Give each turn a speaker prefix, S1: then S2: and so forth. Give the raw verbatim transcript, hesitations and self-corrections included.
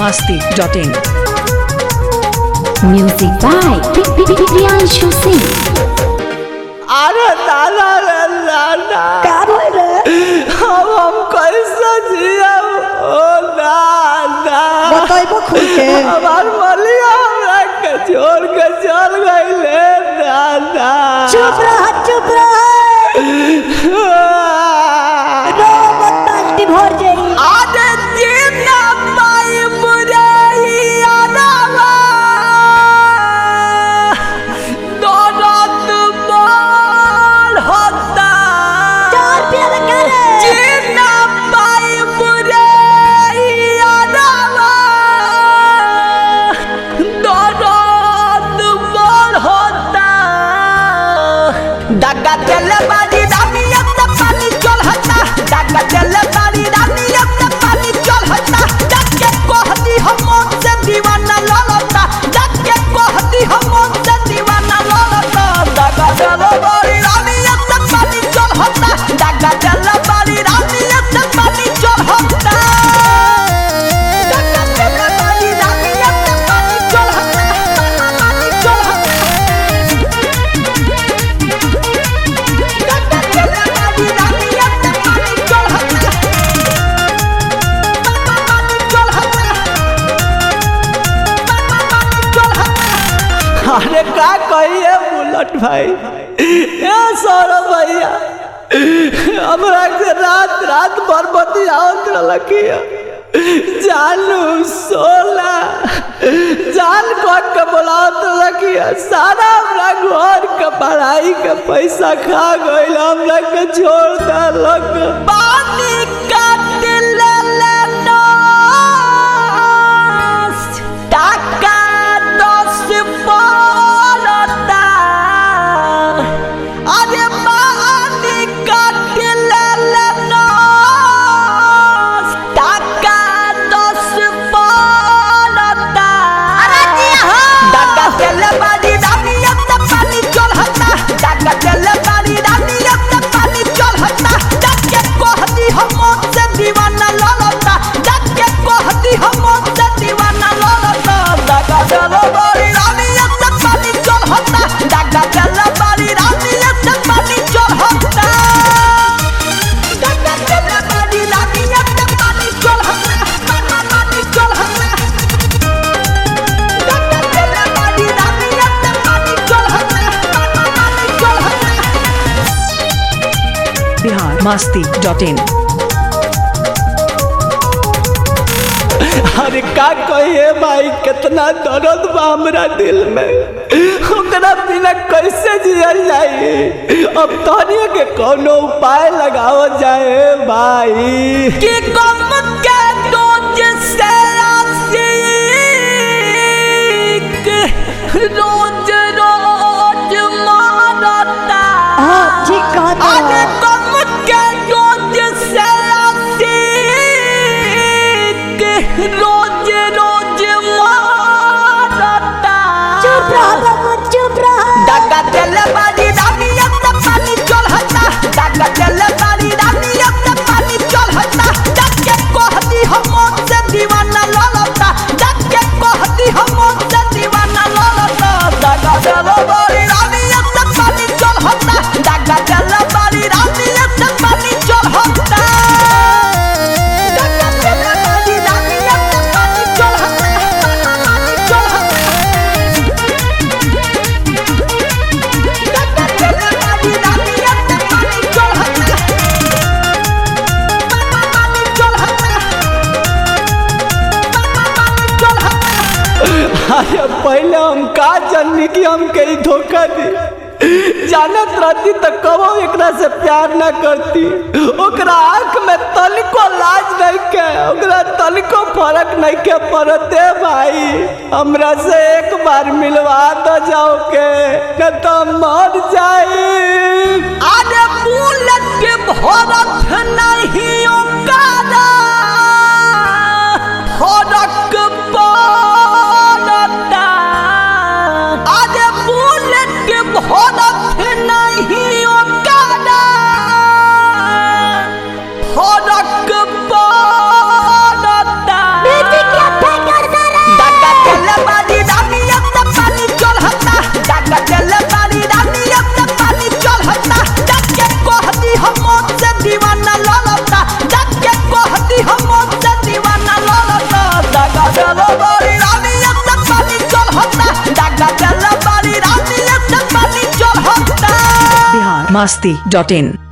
S1: masti dot in.
S2: Music by Priyanshu Singh.
S3: अरे दादा रे दादा
S2: क्या बोल रहे?
S3: हम हम कैसे जिया ओ दादा
S2: बताइबो खुल के।
S3: हमार मलिया हमरा के छोड़ के चल गइले दादा।
S2: चुप रह चुप रह। रो मत बाल्टी भर जाई।
S3: आजे जीना पाई बुराई आदावा दौलत माल होता
S2: चार प्यार करे।
S3: जीना पाई बुराई आदावा दौलत माल होता दगा चल बाजी दामी अब तक पानी चल हटा दगा चल बाजी दामी अब तक पानी चल हटा जग कहती हम से दीवाना ललता जग कहती हम से दीवाना ललता दगा चल बाजी दामी अब तक पानी चल हटा दगा चल बाजी दामी अब तक पानी चल हटा दगा चल बाजी दामी अब तक पानी चल हटा पानी चल हटा अरे का कहिए बुलेट भाई ए सौरभ भैया हमरा के रात रात भर बतियावत रहलकिया जानू सोला जान को के बुलावत रहलकिया सारा हमरा घर के पढ़ाई के पैसा खा गइल हमरा के छोड़ देलक पानी काट ले ले नोस टाका दस पड़ता अरे पानी काट ले ले नोस टाका दस पड़ता अरे जी हां टाका चले बाजी दामी अब तक पानी चल हटा टाका चले बाजी दामी अब तक पानी चल हटा जग कहती हम से दीवाना ललता जग कहती हम से दीवाना ललता टाका चले बाजी दामी अब तक पानी चल हटा टाका चले बाजी दामी अब तक पानी चल हटा टाका चले बाजी दामी अब तक पानी चल हटा पानी चल हटा टाका चले बाजी दामी अब तक पानी चल हटा पानी चल हटा
S1: Bihar masti dot in.
S3: अरे का कहिए भाई कितना दर्द बा हमरा दिल में ओकरा बिना कैसे जियल जाए अब तोहनी के कोनो उपाय लगाओ जाए भाई कि गम के डोज से आशिक रोज रोज मारता
S2: हां ठीक कहता।
S3: अरे गम के डोज से आशिक रोज रोज मारता
S2: चुप रह बाबू चुप रह।
S3: दगा चल बाजी दामी अब तक पानी चल हटा दगा चल बाजी दामी अब तक पानी चल हटा जग कहती हम से दीवाना ललता जग कहती हम से दीवाना ललता दगा चल बाजी दामी अब तक पानी चल हटा दगा चल बाजी दामी अब तक पानी चल हटा दगा चल बाजी दामी अब तक पानी चल हटा पानी चल हटा अरे पहले हम का जाननी कि हम कहीं धोखा दी जानत रहती तो कबो एकरा से प्यार न करती ओकरा आँख में तनिको लाज नहीं के ओकरा तनिको फर्क नहीं के पड़ते भाई हमरा से एक बार मिलवा दो जाओ के न तो मर जाए अरे बुलेट के भरत नहीं ओकरा फर्क पड़ता अरे बुलेट के भरत नहीं ओकरा फर्क पड़ता।
S2: बेटी क्या फेंकर
S1: masti dot in.